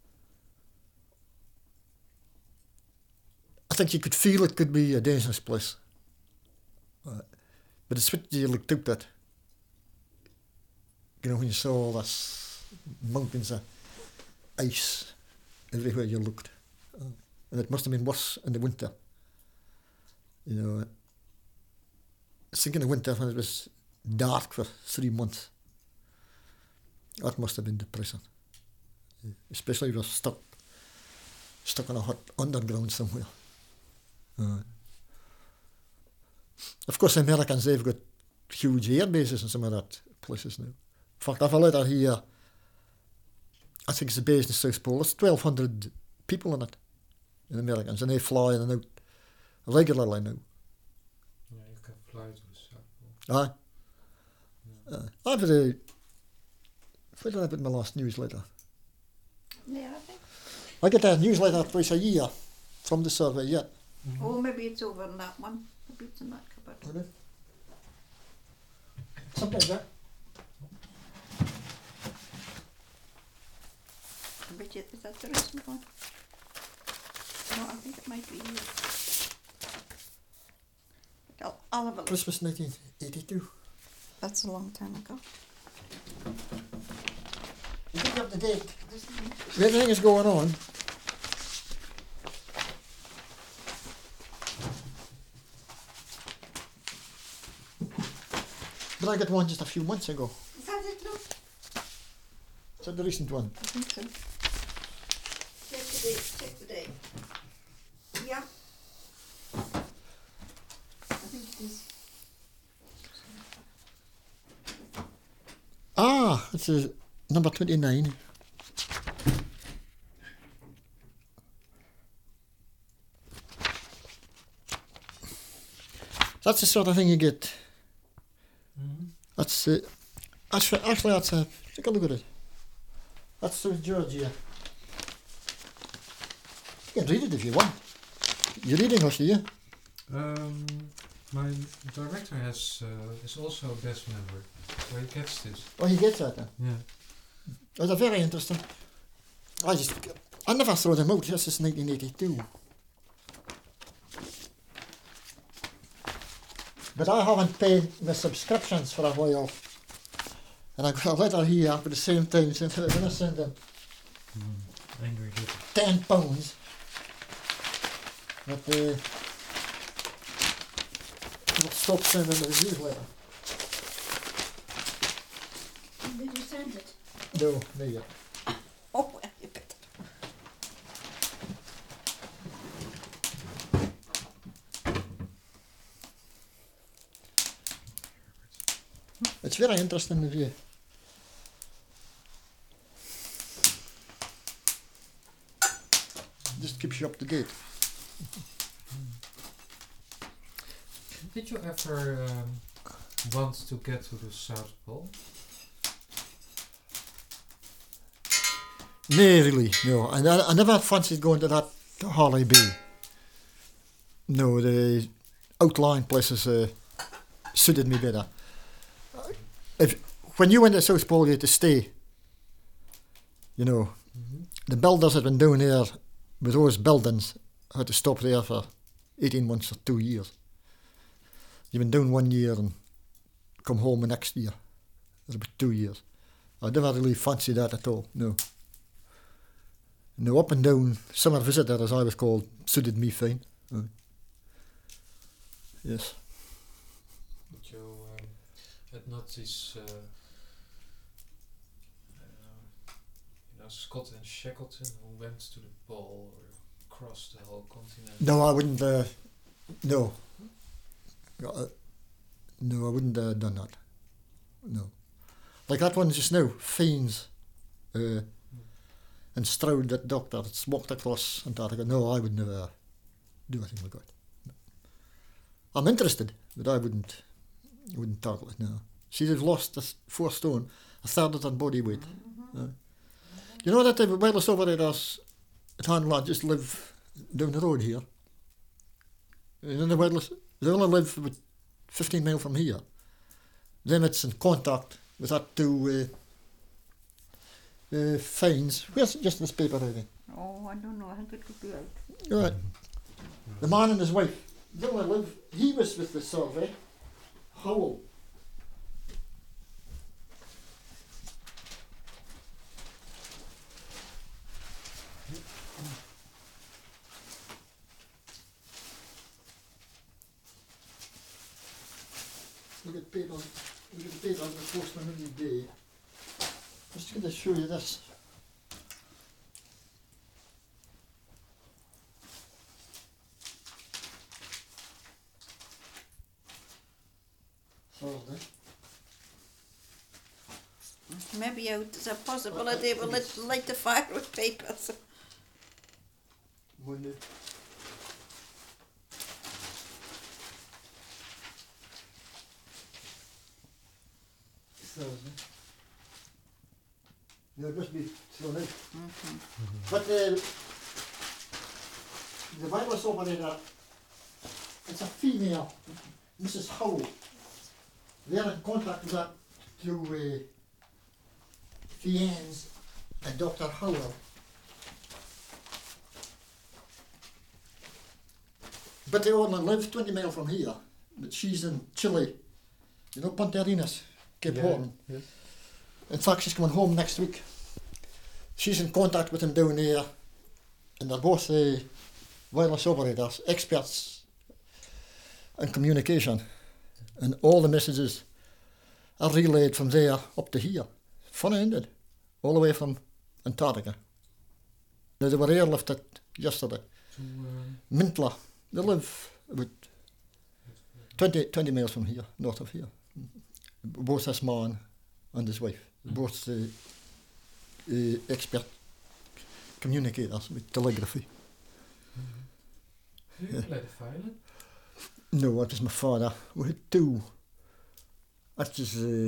S2: I think you could feel it could be a dangerous place. Uh, but it's what you looked out at. You know, when you saw all this mountains of ice everywhere you looked. Uh, and it must have been worse in the winter. You know, I was thinking of winter when it was dark for three months. That must have been depressing. Especially if you're stuck, stuck in a hot underground somewhere. Uh, of course, the Americans, they've got huge air bases in some of that places now. In fact, I've a letter here, I think it's a base in the South Pole, there's twelve hundred people in it, in Americans, and they fly in and out regularly now.
S1: Yeah, you can fly to the South Pole.
S2: Aye. Yeah. Uh, I've had a, where did I put my last newsletter?
S3: Yeah, I think.
S2: I get a newsletter twice a year from the survey, yeah.
S1: Mm-hmm.
S3: Oh, maybe it's over in that one. Maybe it's in that cupboard.
S2: Okay. Sometimes that.
S3: Bridget, is that the recent one? No, I think it might be here. I'll, I'll have a look.
S2: Christmas nineteen eighty-two.
S3: That's a long time ago.
S2: You think you have the date? Everything is going on. But I got one just a few months ago.
S3: Is that it, look?
S2: Is that the recent one?
S3: I think so. Check the date, check the date. Yeah. I think it is.
S2: Ah, it's a number twenty-nine. That's the sort of thing you get.
S1: Mm-hmm.
S2: That's uh, actually, actually, that's a, take a look at it. That's South Georgia. You can read it if you want. You're reading us, do you?
S1: Um, my director has uh, is also a best member, so he gets this.
S2: Oh, he gets that then.
S1: Yeah.
S2: That's a very interesting. I just, I never throw them out. This is nineteen eighty-two. But I haven't paid my subscriptions for a while. And I got a letter here at the same time saying that I'm going to send them
S1: Mm. Angry little.
S2: ten pounds. But uh, I'll stop sending the newsletter.
S3: Did you send it?
S2: No, not yet.
S3: Oh, well, you better.
S2: It's very interesting review. keeps you up to date.
S1: Did you ever um, want to get to the South Pole?
S2: No, really, no. And I, I never fancied going to that to Harley Bay. No, the outlying places uh, suited me better. If when you went to South Pole, you had to stay. You know,
S1: Mm-hmm.
S2: the builders had been down there with those buildings, had to stop there for eighteen months or two years. You've been down one year and come home the next year. It's about two years. I never really fancied that at all, no. No, up and down, summer visitor as I was called, suited me fine. Uh, yes.
S1: But you um, had not this, uh, uh, you know, Scott and Shackleton who went to the pole or across the whole continent?
S2: No, I wouldn't, uh, no. Uh, no, I wouldn't have uh, done that. No. Like that one just now, Fiends uh, mm. and Stroud, that doctor, that's walked across Antarctica. No, I would never do anything like that. No. I'm interested, but I wouldn't wouldn't tackle it, no. She'd have lost a four stone, a third of that body weight. Mm-hmm. Uh, you know that the wireless operators at Hanlon just live down the road here? And then the wireless, they only live about fifteen miles from here. Then it's in contact with that two uh, uh, Fines. Where's just this paper writing?
S3: Oh, I don't know. I think it could be out.
S2: Right. Mm-hmm. The man and his wife. They only live. He was with the survey. Howell. Look at paper. Look at the paper on the postman every day. Just going to show you this. Thursday.
S3: Maybe out there's a possibility we'll light, light the fire with papers.
S2: Monday. Thursday. No, it must be thrown out.
S3: Mm-hmm.
S2: But uh, the wireless operator, it's a female, Missus Howell. They're in contact with that through uh, Fiennes and Doctor Howell. But they only live twenty miles from here. But she's in Chile. You know, Punta Arenas, Cape
S1: Yeah,
S2: Horn.
S1: yes.
S2: In fact, she's coming home next week. She's in contact with him down there, and they're both uh, wireless operators, experts in communication, and all the messages are relayed from there up to here. Funny, isn't it? All the way from Antarctica. Now, they were airlifted yesterday.
S1: To, um,
S2: Mintla. They live about twenty, twenty miles from here, north of here. Both this man and his wife. Both uh, uh, expert communicators with telegraphy.
S1: do you play the violin?
S2: No, that was my father. We had two. That was uh,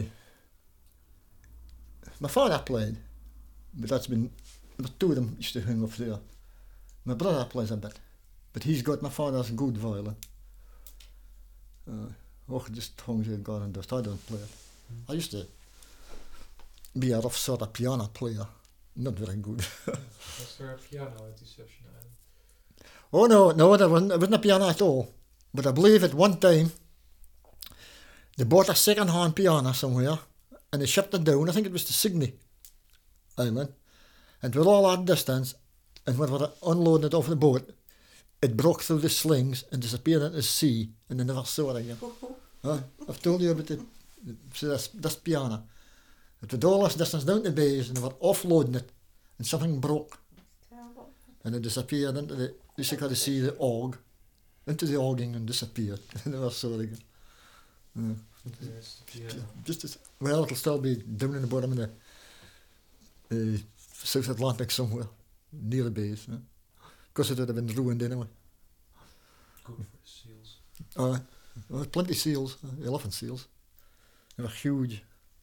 S2: my father played, but that's been. The two of them used to hang up there. My brother plays a bit, but he's got my father's good violin. Uh, oh, just hangs there, God and dust. I don't play it. I used to be a rough sort of piano player, not very good.
S1: Was there a piano at the session?
S2: Oh no, no, there wasn't, there wasn't a piano at all. But I believe at one time they bought a second-hand piano somewhere and they shipped it down. I think it was to Sydney Island. And with all that distance, and when we were unloading it off the boat, it broke through the slings and disappeared into the sea, and they never saw it again. uh, I've told you about the, so this, this piano. It was all this distance down the bays, and they were offloading it, and something broke.
S3: Terrible.
S2: And it disappeared into the, you should kind of see the og, into the ogging and disappeared. I never saw it again. Yeah.
S1: There's the piano.
S2: Just as, well, it'll still be down in the bottom of the uh, South Atlantic somewhere, near the bays. Huh? because it would have been ruined anyway.
S1: Good for the seals.
S2: Uh, there were plenty of seals, uh, elephant seals. They were huge.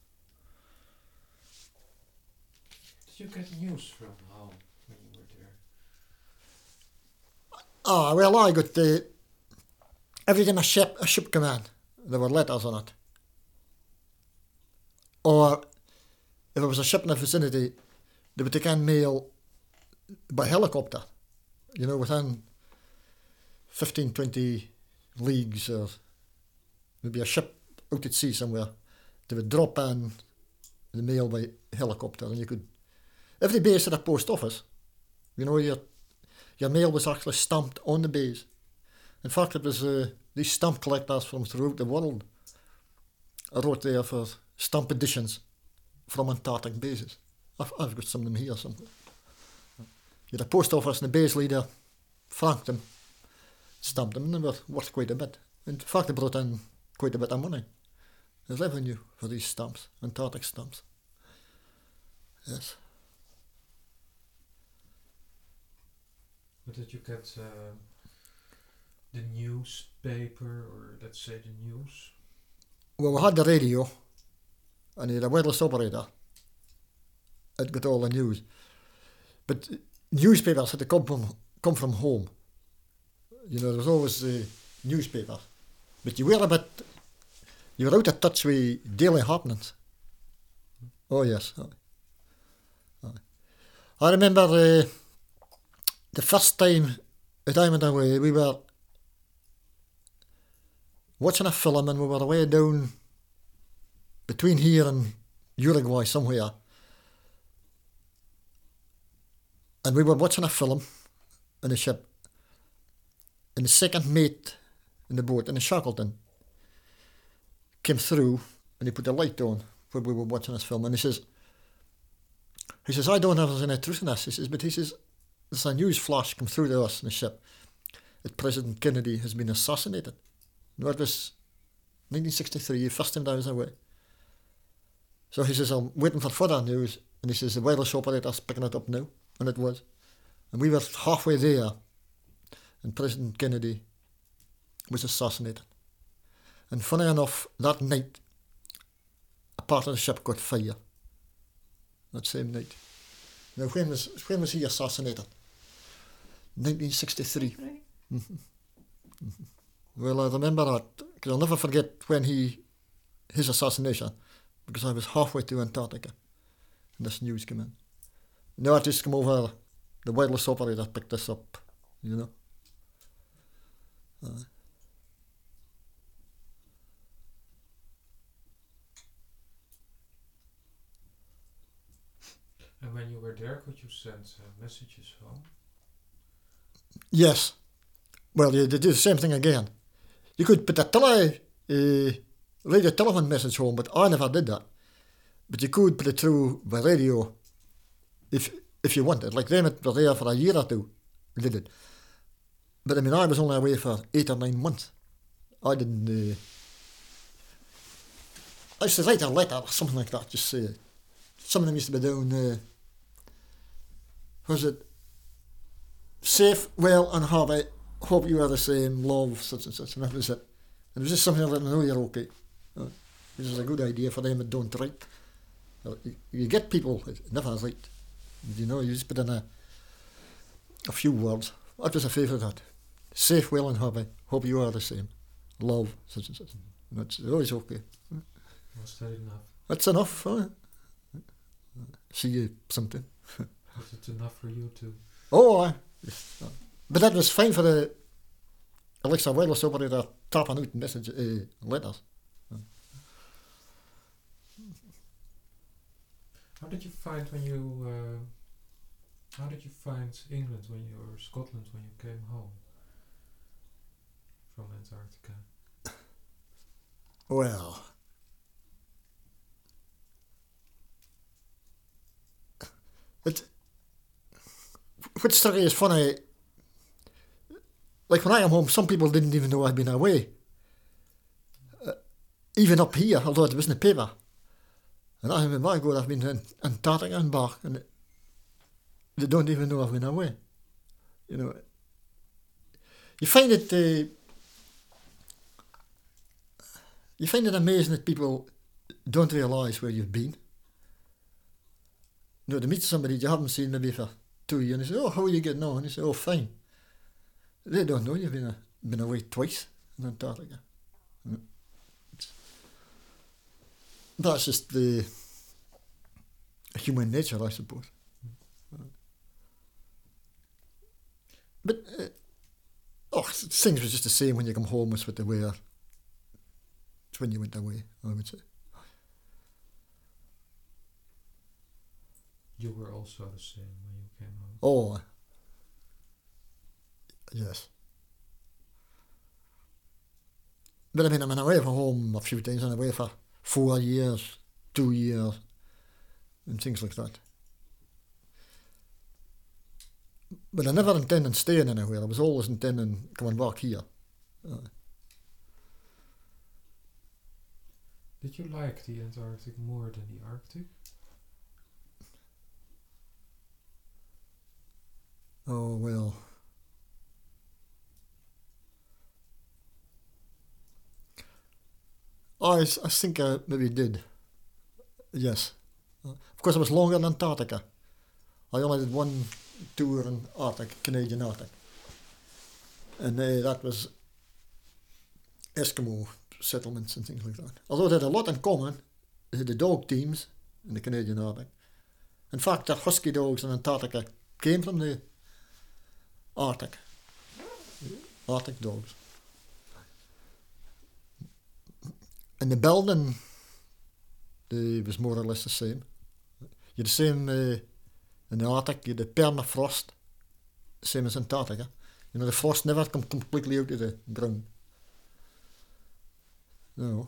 S1: Did you get news from Hull when you were there?
S2: Ah, well, I got the every time a ship a ship came in, there were letters on it. Or if there was a ship in the vicinity, they would take in mail by helicopter. You know, within fifteen, twenty leagues, or maybe a ship out at sea somewhere, they would drop in the mail by helicopter, and you could. Every base had a post office. You know, your your mail was actually stamped on the base. In fact, it was uh, these stamp collectors from throughout the world. I wrote there for stamp editions from Antarctic bases. I've, I've got some of them here somewhere. You had a post office and the base leader franked them, stamped them, and they were worth quite a bit. In fact, they brought in quite a bit of money. The revenue for these stamps, Antarctic stamps. Yes.
S1: But did you get uh, the newspaper, or let's say the news?
S2: Well, we had the radio, and you had a wireless operator. It got all the news. But newspapers had to come from, come from home. You know, there was always a newspaper. But you were a bit, you were out of touch with daily happenings. Oh, yes. Aye. Aye. I remember uh, the first time that I went away, we were watching a film, and we were away down between here and Uruguay somewhere. And we were watching a film in a ship. And the second mate in the boat, in the Shackleton, came through and he put the light on when we were watching this film. And he says, he says, I don't know if there's any truth in this. He says, but he says, there's a news flash come through to us in the ship that President Kennedy has been assassinated. No, it was nineteen sixty-three, the first time that I was away. So he says, I'm waiting for further news. And he says, the wireless operator's picking it up now. And it was. And we were halfway there, and President Kennedy was assassinated. And funny enough, that night, a part of the ship got fire. That same night. Now, when was, when was he assassinated? nineteen sixty-three.
S3: Right.
S2: Mm-hmm. Mm-hmm. Well, I remember that, because I'll never forget when he, his assassination, because I was halfway to Antarctica, and this news came in. The artist come over, the wireless operator picked this up, you know. Uh,
S1: And when you were there, could you send uh, messages home?
S2: yes. Well, you did the same thing again. You could put a tele, uh, radio telephone message home, but I never did that. But you could put it through by radio if if you wanted. Like them were there for a year or two, did it. But I mean, I was only away for eight or nine months. I didn't. Uh, I used to write a letter or something like that. Just say, some of them used to be down. Uh, was it safe, well, and happy? Hope you are the same. Love, such and such, and that was it. And it was just something like that. No, you're okay. Uh, this is a good idea for them that don't write. Uh, you, you get people that never write. You know, you just put in a a few words. That was a favourite that. Safe, well and happy. Hope you are the same. Love, such and such. And that's always okay.
S1: Was that enough?
S2: That's enough. Huh? See you something.
S1: Was it enough for you to?
S2: Oh, aye. But that was fine for the Alexa wireless operator tapping out message uh, letters.
S1: How did you find when you? Uh, how did you find England when you or Scotland when you came home from Antarctica?
S2: Well, it which story is funny. Like when I am home, some people didn't even know I'd been away. Uh, even up here, although it wasn't a paper. And I remember, my God, I've been in Antarctica and back, and they don't even know I've been away. You know, you find it uh, you find it amazing that people don't realise where you've been. You know, to meet somebody you haven't seen maybe for two years, and you say, "Oh, how are you getting on?" And you say, "Oh, fine." They don't know you've been a, been away twice in Antarctica. That's just the human nature, I suppose. But uh, oh, things were just the same when you come home as what they were when you went away, I would say.
S1: You were also the same when you came home.
S2: Oh, yes. But I mean, I've been away from home a few times, and away for four years, two years, and things like that. But I never intended staying anywhere. I was always intending coming back here. Uh,
S1: Did you like the Antarctic more than the Arctic?
S2: oh, well. I, s- I think I maybe did. Yes. Uh, of course, it was longer than Antarctica. I only did one tour in Arctic, Canadian Arctic. And uh, that was Eskimo settlements and things like that. Although they had a lot in common, they had the dog teams in the Canadian Arctic. In fact, the husky dogs in Antarctica came from the Arctic. Arctic dogs. And the building uh, was more or less the same. You had the same uh, in the Arctic, you had the permafrost, same as Antarctica. You know, the frost never come completely out of the ground. No.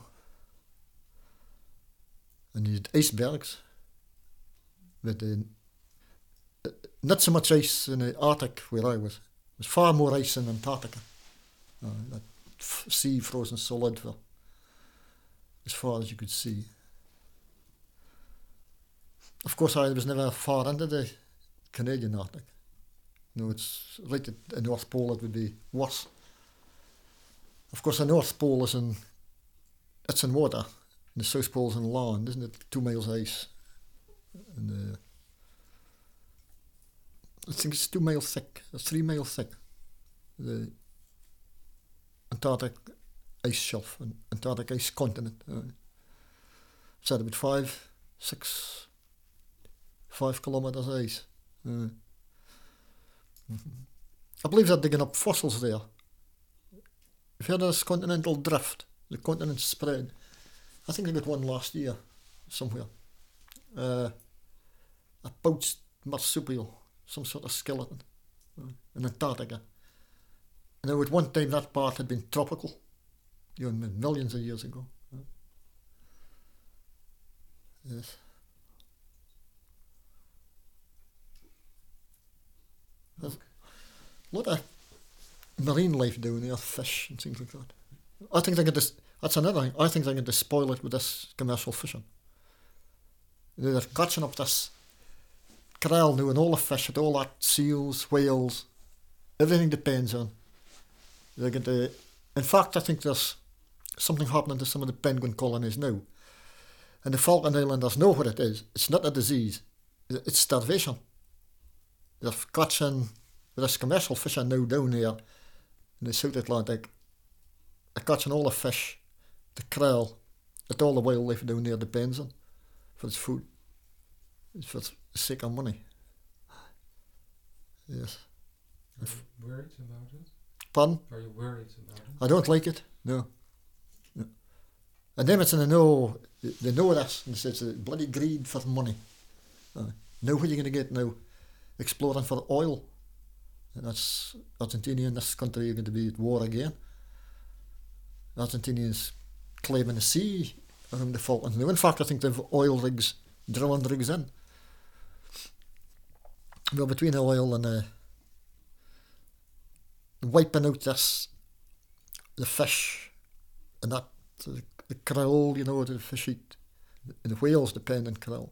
S2: And you had icebergs. With the, uh, not so much ice in the Arctic where I was. There was far more ice in Antarctica. Uh, that f- sea frozen solid for as far as you could see. Of course, I was never far into the Canadian Arctic. No, it's right at the North Pole, it would be worse. Of course, the North Pole is in, it's in water, and the South Pole's in land, isn't it? Two miles ice. And uh, I think it's two miles thick, it's three miles thick. The Antarctic ice shelf, and Antarctic ice continent. Uh, it's at about five, six, five kilometres ice. Uh, I believe they're digging up fossils there. If you had this continental drift, the continent spread, I think they got one last year somewhere. Uh, a pouched marsupial, some sort of skeleton, uh, in Antarctica. And now at one time that part had been tropical, you know, millions of years ago. Uh, yes. There's a lot of marine life down there, fish and things like that. I think they get this, that's another thing, I think they're going to spoil it with this commercial fishing. They're catching up this krill now, and all the fish, and all that seals, whales, everything depends on. They're going to, in fact, I think there's something happening to some of the penguin colonies now. And the Falkland Islanders know what it is. It's not a disease, it's starvation. They're catching this commercial fishing now down here in the South Atlantic. They're catching all the fish, the krill, that all the wildlife down there depends on for its food. It's for the sake of money. Yes.
S1: Are you worried about it?
S2: Pardon?
S1: Are you worried about it?
S2: I don't like it, no. no. And them it's in the know, they know this, and it's a bloody greed for money. Uh, now what are you going to get now? Exploring for oil. And that's Argentina and this country are going to be at war again. Argentinians claiming the sea around the Falklands now. In fact, I think they've oil rigs, drilling rigs in. Well, between the oil and uh, wiping out this, the fish, and that, the, the krill, you know, the fish eat, and the whales depend on krill.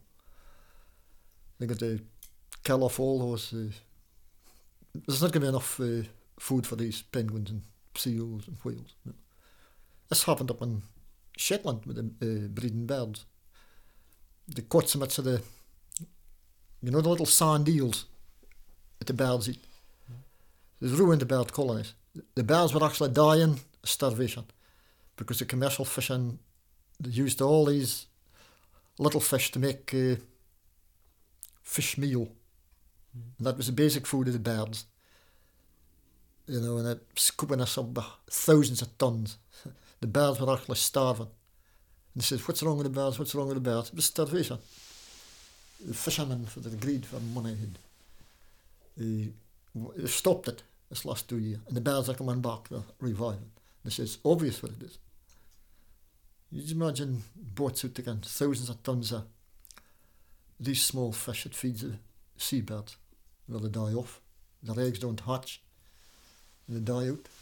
S2: They're going to kill off all those. Uh, there's not going to be enough uh, food for these penguins and seals and whales. You know. This happened up in Shetland with the uh, breeding birds. They caught some of the, you know, the little sand eels that the birds eat. They ruined the bird colonies. The birds were actually dying of starvation because the commercial fishing, they used all these little fish to make uh, fish meal. Mm. And that was the basic food of the birds. You know, and it scooping us up by thousands of tons. The birds were actually starving. And they said, what's wrong with the birds? What's wrong with the birds? It was starvation. The fishermen, for the greed for money, had uh, they stopped it this last two years. And the birds are coming back, they're reviving. They say, it's obvious what it is. You just imagine boats out taking thousands of tons of these small fish that feeds the seabirds. Well, they die off. Their eggs don't hatch. And they die out.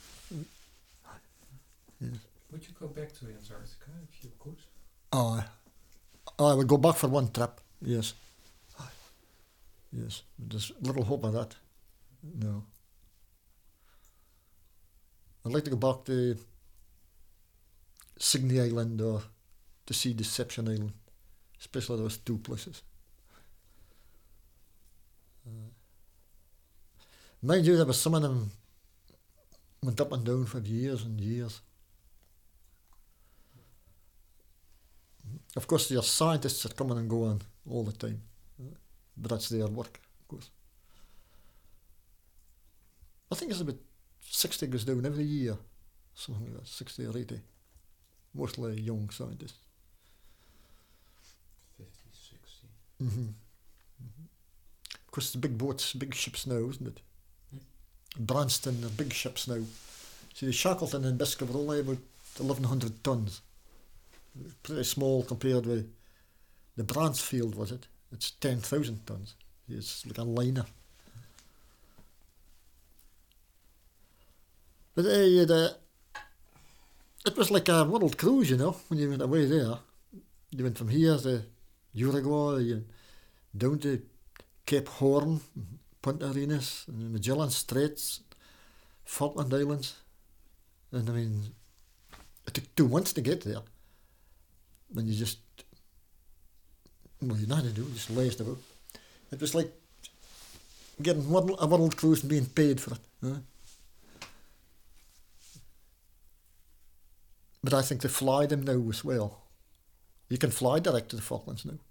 S2: Yes.
S1: Would you go back to Antarctica if you could?
S2: Oh, I would go back for one trip, yes. Yes, there's little hope of that. No. I'd like to go back to Sydney Island or to see Deception Island, especially those two places. Uh, mind you, there was some of them went up and down for years and years. Of course, there are scientists that come in and go on all the time, uh, but that's their work, of course. I think it's about sixty goes down every year, something like that, sixty or eighty. Mostly young scientists.
S1: fifty, sixty.
S2: Mm-hmm. Mm-hmm. Of course, the big boats, big ships now, isn't it? Mm. Branston, the big ships now. See, the Shackleton and Biscuit were only about eleven hundred tons. Pretty small compared with the Bransfield, was it? It's ten thousand tons. It's like a liner. But uh, the, it was like a world cruise, you know, when you went away there. You went from here to Uruguay and down to Cape Horn, Punta Arenas, and the Magellan Straits, Falkland Islands. And I mean, it took two months to get there. When you just, well, you know how to do, just lazed about. It was like getting world, a world cruise and being paid for it. Huh? But I think they fly them now as well. You can fly direct to the Falklands now.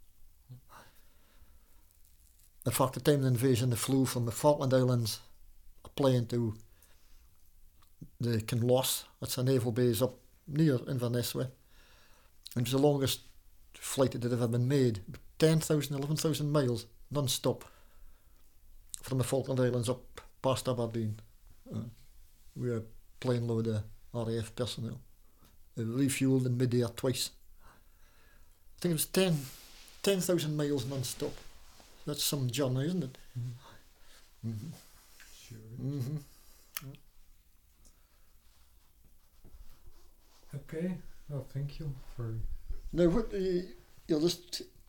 S2: In fact, the time of the invasion, they flew from the Falkland Islands, a plane to the Kinloss, that's a naval base up near Inverness way. And it was the longest flight that had ever been made, ten thousand, eleven thousand miles, non-stop, from the Falkland Islands up past Aberdeen. Uh, we were a plane load of R A F personnel. They refuelled in mid-air twice. I think it was ten, ten thousand miles non-stop. That's some journey, isn't it? Mm-hmm. Mm-hmm.
S1: Sure.
S2: Mm-hmm.
S1: Okay. Well, thank you for.
S2: Now, what, uh, you're just